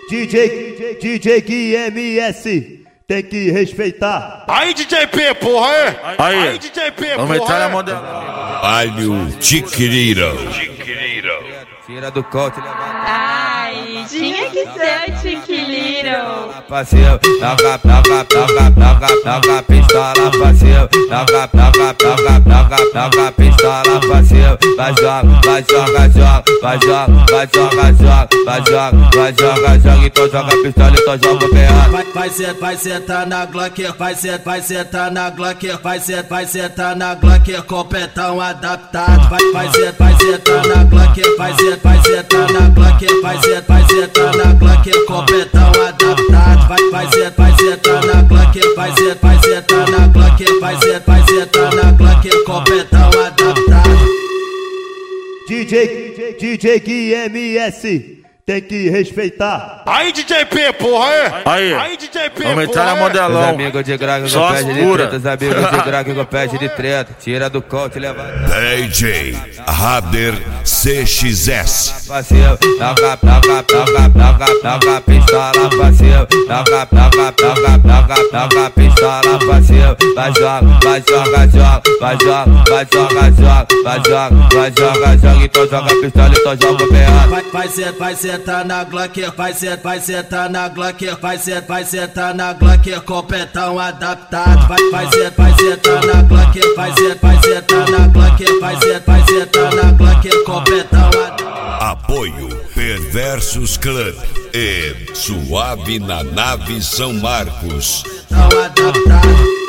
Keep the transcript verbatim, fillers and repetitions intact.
D J, D J Gui M S, tem que respeitar. Aí, D J P, porra, é? Aí, aí D J P, vamos porra, entrar na é? mão dela. Alho Tiquiriro. Tira do cote, levanta. Ai, tinha que ser o Tiquiliro. Parceiro, toca, toca, toca, toca, toca, pistola, parceiro. Toca, toca, toca, toca, toca, pistola, parceiro. Vai joga, vai joga, joga, vai joga, vai joga, joga, vai joga, vai joga, joga. Então joga pistola, então joga o P A. Vai, vai ser, vai sentar na Glock, vai ser, vai sentar na Glock, vai ser, vai sentar na Glock, completão adaptado. Vai, vai ser, vai sentar na Glock, vai ser, vai sentar na Glock, vai ser, vai sentar na Glock, completão adaptado. Vai, vai ser, vai sentar na Glock, vai ser, vai sentar na Glock, vai ser, vai sentar na Glock, completão adaptado. D J, D J Gui M S, tem que respeitar. Aí, D J P, porra, é? Aí, aí D J P, vamos entrar porra, na é? mão Os delão. amigos de graga Só com as pé de pura. treta, os amigos de graga com pé de treta. Tira do cote, levanta. D J Rader C X S. Parceiro, toca, toca, toca, toca, toca, pistola, parceiro. Toca, toca, toca, toca, toca, pistola, parceiro. Vai joga, vai joga, joga, vai joga, vai joga, joga, vai joga, vai joga, joga. Então joga pistola, então joga o P A. Vai, vai ser, vai sentar na Glock, vai ser, vai sentar na Glock, vai ser, vai sentar na Glock, completão adaptado. Vai, vai ser, vai sentar na Glock, vai ser, vai sentar na Glock, vai ser, vai sentar na Glock, completão adaptado. Apoio Perversos Club e Suave na Nave São Marcos. Adaptado.